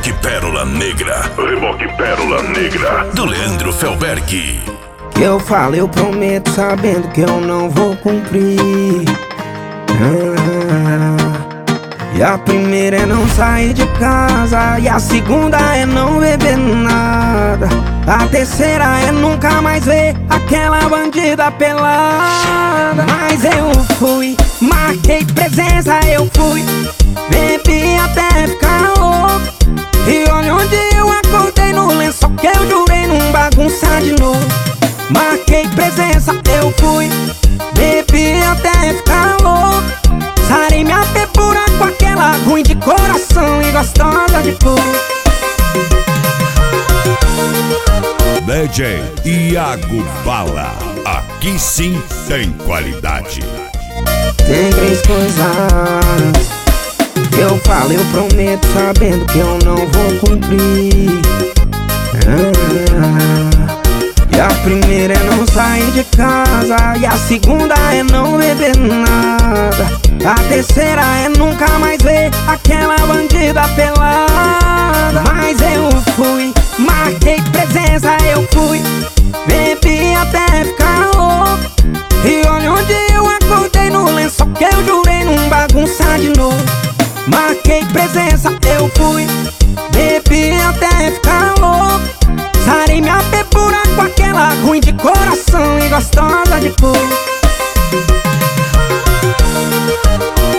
Reboque Pérola Negra. Reboque Pérola Negra. Do Leandro Felberg. Eu falo, eu prometo, sabendo que eu não vou cumprir. E a primeira é não sair de casa, e a segunda é não beber nada. A terceira é nunca mais ver aquela bandida pelada. Mas eu fui, marquei presença, eu fui, bebi até ficar louco. E olha onde eu acordei, no lençol que eu jurei não bagunçar de novo. Marquei presença, eu fui, bebi até ficar louco. Sarei minha pepura com aquela ruim de coração e gostosa de cor. DJ Iago Bala, aqui sim tem qualidade. Tem três coisas que eu falo, eu prometo, sabendo que eu não vou cumprir. E a primeira é não sair de casa, e a segunda é não beber nada. A terceira é nunca mais ver aquela bandida pelada. Mas eu fui, marquei presença, eu fui, bebi até ficar louco. E olha onde eu acordei, no lençol que eu jurei não bagunçar de novo. Marquei presença, eu fui, bebi até ficar louco. Sarei minha pepura com aquela ruim de coração e gostosa de cor.